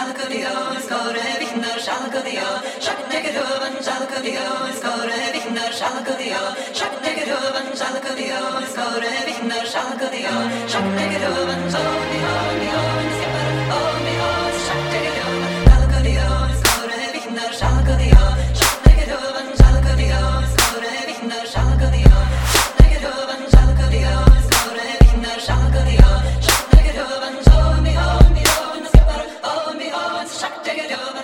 shalkudio, skore vichner shalkudio, shaknegedovan shalkudio, skore vichner shalkudio, shaknegedovan shalkudio, skore vichner shalkudio, shaknegedovan shalkudio, skipper, oh me oh, shaknegedovan shalkudio, skore vichner shalkudio, shaknegedovan shalkudio, skore vichner shalkudio, shaknegedovan shalkudio, skore vichner shalkudio, shaknegedovan oh me oh, skipper, oh me oh, shaknegedovan